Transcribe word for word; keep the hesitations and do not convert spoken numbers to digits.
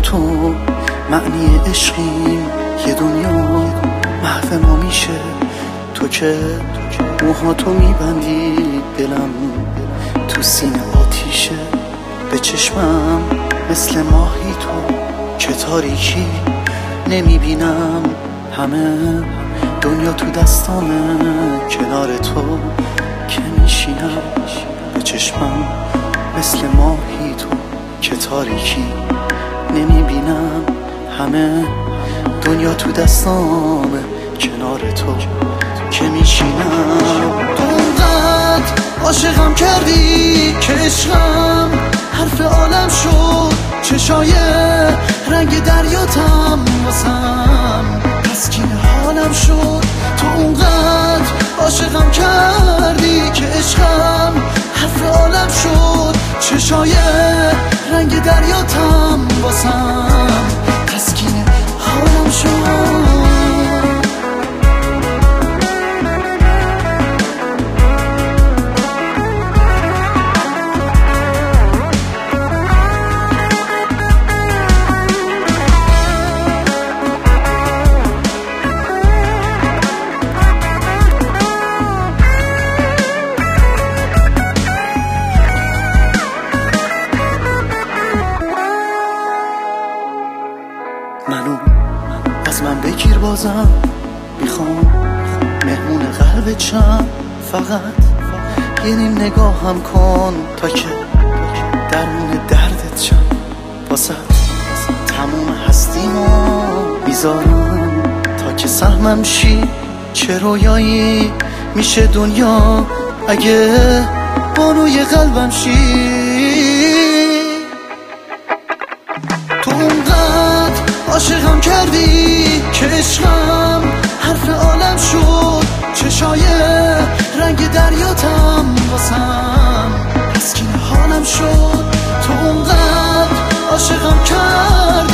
تو معنی عشقیم، یه دنیا محو ما میشه. تو که موهاتو میبندی دلم تو سینه آتیشه. به چشمم مثل ماهی تو که تاریکی نمیبینم، همه دنیا تو دستامه کنار تو که میشینم. به چشمم مثل ماهی تو که تاریکی نمیبینم، همه دنیا تو دستامه کنار تو که میشینم. تو اونقدر عاشقم کردی که عشقم حرف عالم شد، چشای رنگ دریاتم واسم تسکین حالم شد. تو اونقدر عاشقم کردی که عشقم حرف عالم شد، چشای رنگ دریاتم واسم تسکین حالم شد. منو از من بگیر بازم، میخوام مهمون قلبت شم. فقط یه نیم نگاهم کن تا که درمون دردت شم. واسه تموم هستیمو میذارم تا که سهمم شی. چه رویایی میشه دنیا اگه بانوی قلبم شی. تو اونقدر عاشقم کردی که عشقم حرف عالم شد، چشای رنگ دریاتم واسم تسکین حالم شد. تو اونقدر عاشقم کردی